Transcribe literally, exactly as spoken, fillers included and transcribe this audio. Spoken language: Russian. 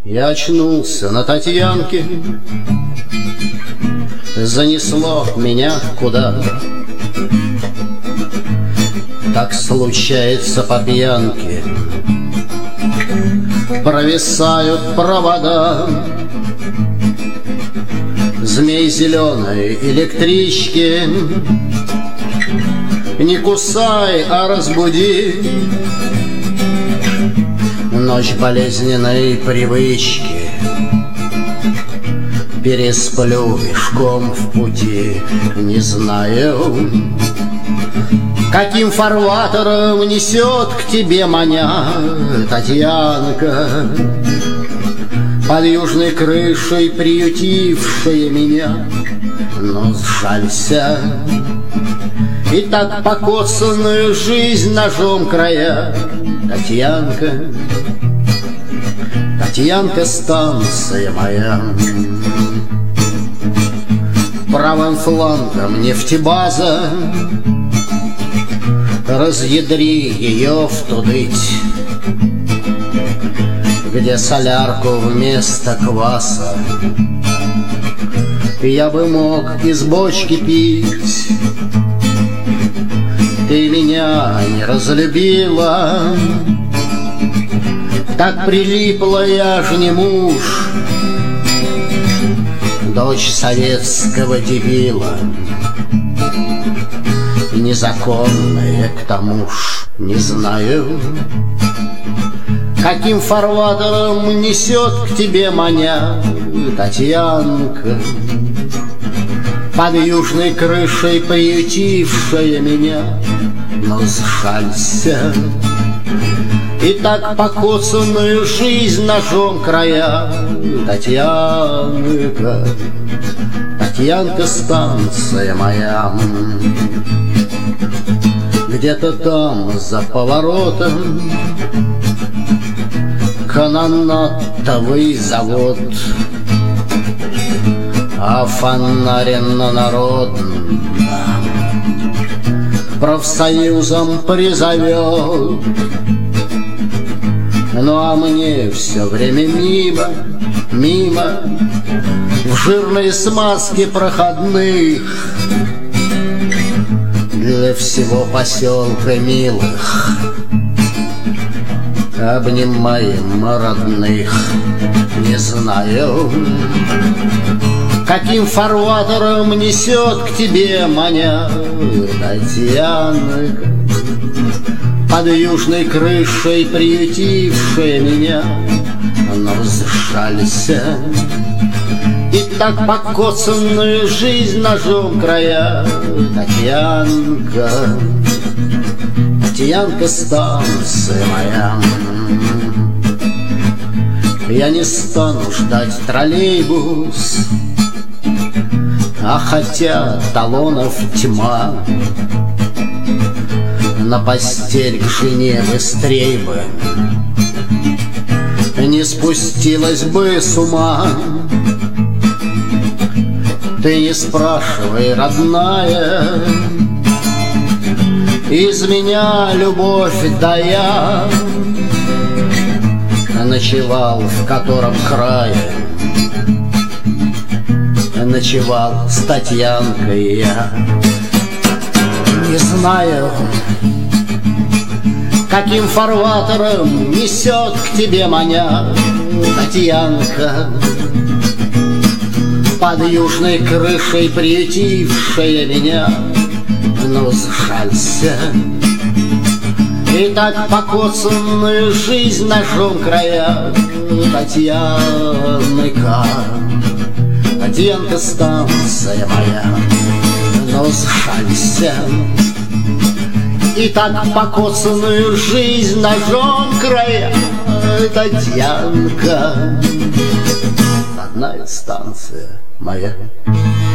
Я очнулся на Татьянке, занесло меня куда-то. Так случается по пьянке, провисают провода. Змей зеленой электрички, не кусай, а разбуди. Ночь болезненной привычки, пересплю пешком в пути. Не знаю, каким фарватером несет к тебе маня, Татьянка, под южной крышей приютившая меня. Но сжалься, и так покоцанную жизнь ножом края, Татьянка, Татьянка, станция моя. Правым флангом нефтебаза, разъядри ее втудыть, где солярку вместо кваса я бы мог из бочки пить. Ты меня не разлюбила, так прилипла, я ж не муж, дочь советского дебила, незаконная к тому ж. Не знаю, каким фарватером несет к тебе маня, Татьянка, под южной крышей приютившая меня. Но сжалься, и так покоцанную жизнь ножом края, Татьянка, Татьянка, станция моя. Где-то там за поворотом канонатовый завод, а фонаренно народно профсоюзом призовет. Ну а мне все время мимо, мимо, в жирной смазке проходных, для всего поселка милых обнимаем родных. Не знаю, каким фарватером несет к тебе маня, Татьянка, под южной крышей приютившая меня. Но сжалься, и так покоцанную жизнь ножом края, Татьянка, Татьянка, станция моя. Я не стану ждать троллейбус, а хотя талонов тьма, на постель к жене быстрей бы не спустилась бы с ума. Ты не спрашивай, родная, из меня любовь, да я ночевал в котором крае, ночевал с Татьянкой я. Не знаю, каким фарватером несет к тебе маня, Татьянка, под южной крышей приютившая меня. Но сжалься, и так покоцанную жизнь ножом края, Татьянка, Татьянка, станция моя. Но сжалься, и так покоцанную жизнь ножом края, Татьянка, родная станция моя.